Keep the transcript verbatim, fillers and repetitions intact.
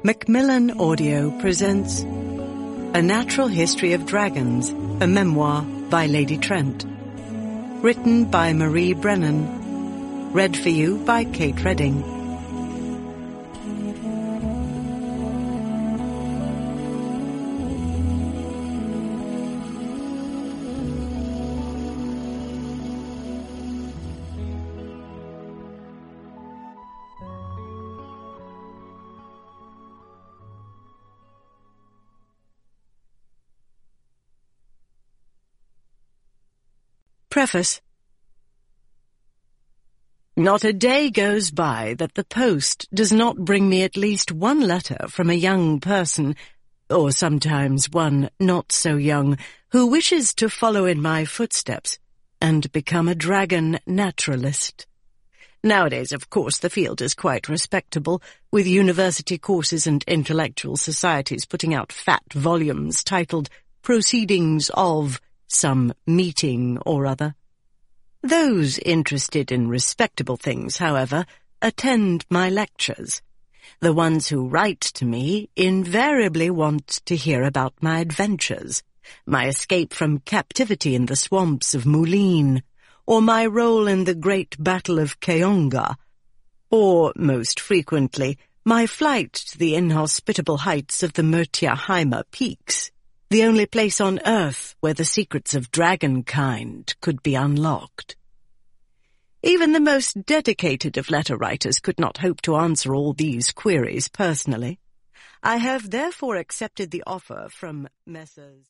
Macmillan Audio presents A Natural History of Dragons, a memoir by Lady Trent. Written by Marie Brennan. Read for you by Kate Redding. Preface. Not a day goes by that the post does not bring me at least one letter from a young person, or sometimes one not so young, who wishes to follow in my footsteps and become a dragon naturalist. Nowadays, of course, the field is quite respectable, with university courses and intellectual societies putting out fat volumes titled Proceedings of some meeting or other. Those interested in respectable things, however, attend my lectures. The ones who write to me invariably want to hear about my adventures, my escape from captivity in the swamps of Moulin, or my role in the great battle of Keonga, or, most frequently, my flight to the inhospitable heights of the Myrtiaheimer Peaks, the only place on earth where the secrets of dragonkind could be unlocked. Even the most dedicated of letter writers could not hope to answer all these queries personally. I have therefore accepted the offer from Messrs.